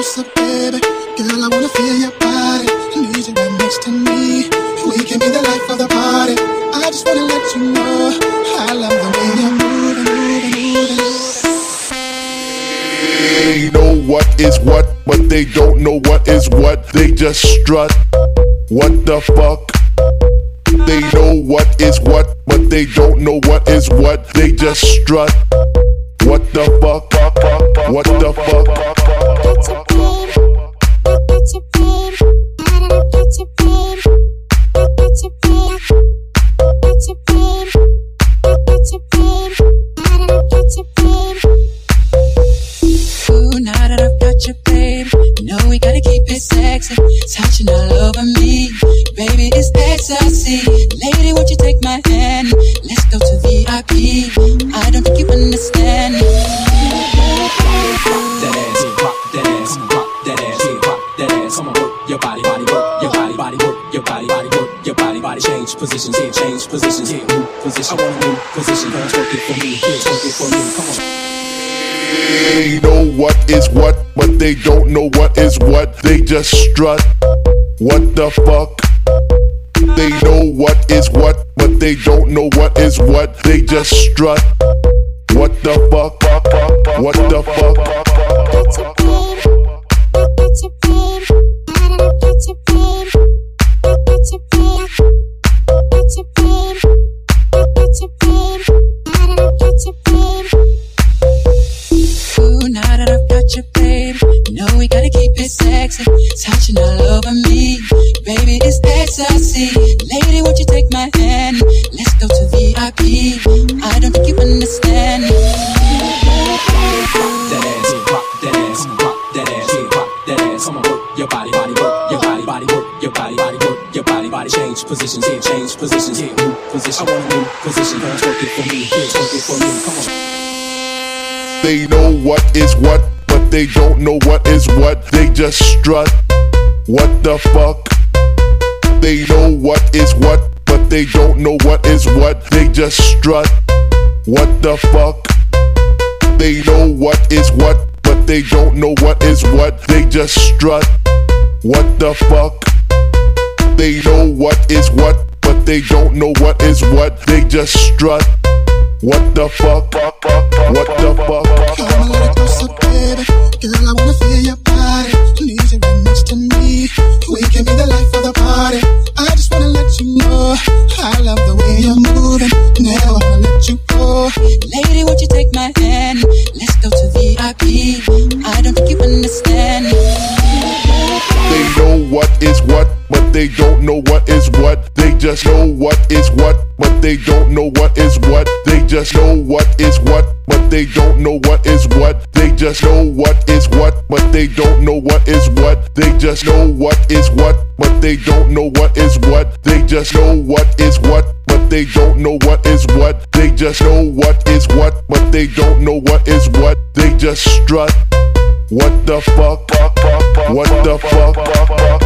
closer, baby. Girl, I wanna feel your body. Need you right next to me. We can be the life of the party. I just wanna let you know I love the way you're moving. They know what is what, but they don't know what is what. They just strut. What the fuck? They know what is what, but they don't know what is what. They just strut. What the fuck? What the fuck? Ooh, now that I've got you, babe, you know we gotta keep it sexy. Touching all over me, baby, it's ecstasy. Lady, won't you take my hand? Let's go to VIP. I don't think you understand. That ass, rock that ass, rock that ass, yeah, rock that ass. Come on, work your body, body, work your body, body, work your body, body, work your body, body. Change positions, yeah, change positions, yeah, move position. I wanna move position, girls, work it for me, yeah, work it for me. Come on. They know what is what, but they don't know what is what. They just strut. What the fuck? They know what is what, but they don't know what is what. They just strut. What the fuck? What the fuck? Ooh, now that I've got you, babe, you know we gotta keep it sexy. Touching all over me, baby, it's ecstasy. Lady, won't you take my hand? Let's go to VIP. I don't think you understand. That ass, rock that ass, rock that ass, yeah, rock that ass. Come on, work your body, body, work your body, body, work your body, body, work your body, body. Change positions, yeah, change positions, yeah, move position. I wanna move position, girls, work it for me, yeah, work it for me. Come on. They know what is what, but they don't know what is what. They just strut. What the fuck? They know what is what, but they don't know what is what. They just strut. What the fuck? They know what is what, but they don't know what is what. They just strut. What the fuck? They know what is what, but they don't know what is what. They just strut. What the fuck? What the fuck? Come a little closer, baby. Girl, I wanna feel your body. Need you right next to me. We can be the life of the party. I just wanna let you know I love the way you're moving. Never wanna let you go. Lady, won't you take my hand? Let's go to VIP. I don't think you understand. They know what is what, but they don't know what is what. They just know what is what, but they don't know what is what. They just know what is what, but they don't know what is what. They just know what is what, but they don't know what is what. They just know what is what, but they don't know what is what. They just know what is what, but they don't know what is what. They just know what is what, but they don't know what is what. They just strut. What the fuck? What the fuck?